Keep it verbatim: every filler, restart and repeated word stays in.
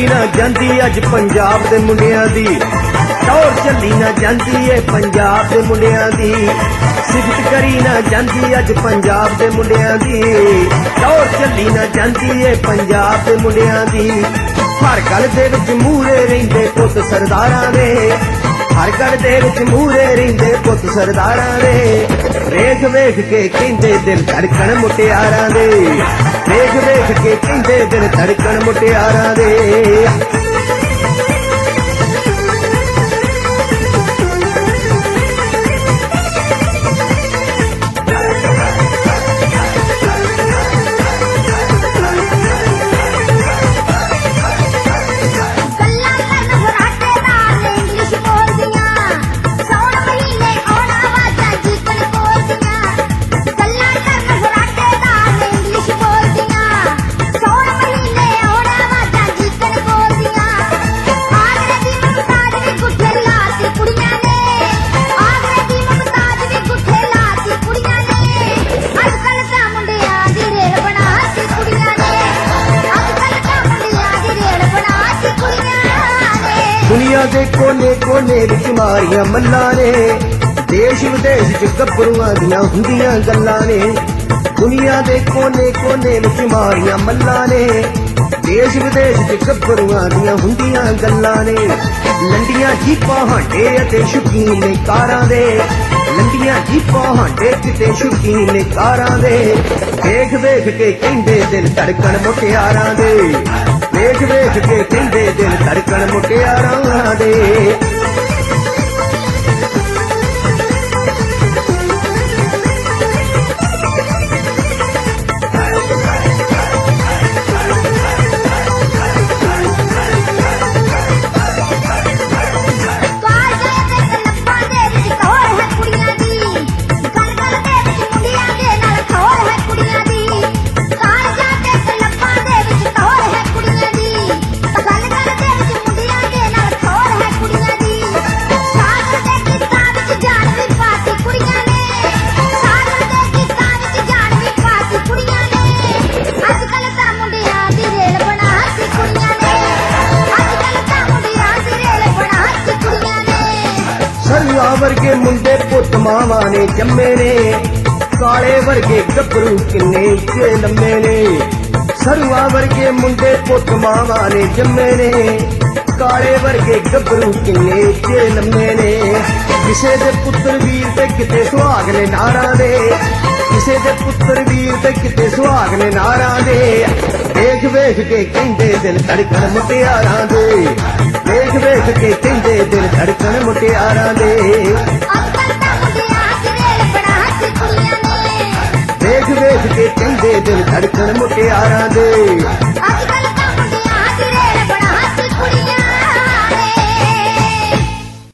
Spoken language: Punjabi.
ਨਾ ਜਾਂਦੀ ਅੱਜ ਪੰਜਾਬ ਦੇ ਮੁੰਡਿਆਂ ਦੀ, ਟੌਰ ਚੱਲੀ ਨਾ ਜਾਂਦੀ ਏ ਪੰਜਾਬ ਦੇ ਮੁੰਡਿਆਂ ਦੀ, ਸਿਫਤ ਕਰੀ ਨਾ ਜਾਂਦੀ ਅੱਜ ਪੰਜਾਬ ਦੇ ਮੁੰਡਿਆਂ ਦੀ, ਟੌਰ ਚੱਲੀ ਨਾ ਜਾਂਦੀ ਏ ਪੰਜਾਬ ਦੇ ਮੁੰਡਿਆਂ ਦੀ। ਹਰ ਗੱਲ ਦੇ ਵਿੱਚ ਮੂਹਰੇ ਰਹਿੰਦੇ ਪੁੱਤ ਸਰਦਾਰਾਂ ਦੇ, ਹਰ ਗੱਲ ਦੇ ਵਿੱਚ ਮੂਹਰੇ ਰਹਿੰਦੇ ਪੁੱਤ ਸਰਦਾਰਾਂ ਦੇ। ਵੇਖ ਵੇਖ ਕੇ ਕਹਿੰਦੇ ਦਿਲ ਧੜਕਣ ਮੁਟਿਆਰਾਂ ਦੇ, ਵੇਖ ਵੇਖ ਕੇ ਕਹਿੰਦੇ ਦਿਲ ਧੜਕਣ ਮੁਟਿਆਰਾਂ ਦੇ। ਦੁਨੀਆ ਦੇ ਕੋਨੇ ਕੋਨੇ ਵਿੱਚ ਮਾਰੀਆਂ ਮੱਲਾਂ ਨੇ, ਦੇਸ਼ ਵਿਦੇਸ਼ ਚ ਗੱਭਰੂਆਂ ਦੀਆਂ ਹੁੰਦੀਆਂ ਗੱਲਾਂ ਨੇ। ਦੁਨੀਆ ਦੇ ਕੋਨੇ ਕੋਨੇ ਵਿੱਚ ਮਾਰੀਆਂ ਮੱਲਾਂ ਨੇ, ਦੇਸ਼ ਵਿਦੇਸ਼ ਚ ਗੱਭਰੂਆਂ ਦੀਆਂ ਹੁੰਦੀਆਂ ਗੱਲਾਂ ਨੇ। ਲੰਡੀਆਂ ਜੀਪਾਂ ਹਾਂਡੇ ਅਤੇ ਸ਼ੌਕੀਨ ਨੇ ਕਾਰਾਂ ਦੇ, ਲੰਡੀਆਂ ਜੀਪਾਂ ਹਾਂਡੇ ਕਿਤੇ ਸ਼ੌਕੀਨ ਨੇ ਕਾਰਾਂ ਦੇ। ਵੇਖ ਵੇਖ ਕੇ ਕਹਿੰਦੇ ਦਿਲ ਧੜਕਣ ਮੁਟਿਆਰਾਂ ਦੇ, ਵੇਖ ਵੇਖ ਕੇ ਕਹਿੰਦੇ ਦਿਲ ਧੜਕਣ ਮੁਟਿਆਰਾਂ ਦੇ। ਸਰੂਆ ਵਰਗੇ ਮੁੰਡੇ ਪੁੱਤ ਮਾਵਾਂ ਨੇ ਜੰਮੇ ਨੇ, ਕਾਲੇ ਵਰਗੇ ਗੱਭਰੂ ਕਿੰਨੇ ਉੱਚੇ ਲੰਮੇ ਨੇ। ਸਰੂਆ ਵਰਗੇ ਮੁੰਡੇ ਪੁੱਤ ਮਾਵਾਂ ਨੇ ਜੰਮੇ ਨੇ, ਕਾਲੇ ਵਰਗੇ ਗੱਭਰੂ ਕਿੰਨੇ ਉੱਚੇ ਲੰਮੇ ਨੇ। ਕਿਸੇ ਦੇ ਪੁੱਤਰ ਵੀਰ ਤੇ ਕਿਤੇ ਸੁਹਾਗ ਨੇ ਨਾਰਾਂ ਦੇ, ਕਿਸੇ ਦੇ ਪੁੱਤਰ ਵੀਰ ਤੇ ਕਿਤੇ ਸੁਹਾਗ ਨੇ ਨਾਰਾਂ ਦੇ। ਵੇਖ ਵੇਖ ਕੇ ਕਹਿੰਦੇ ਦਿਲ ਧੜਕਣ ਮੁਟਿਆਰਾਂ ਦੇ, ਵੇਖ ਵੇਖ ਕੇ ਕਹਿੰਦੇ ਦਿਲ ਧੜਕਣ ਮੁਟਿਆਰਾਂ ਦੇ। ਵੇਖ ਵੇਖ ਕੇ ਕਹਿੰਦੇ ਦਿਲ ਧੜਕਣ ਮੁਟਿਆਰਾਂ ਦੇ।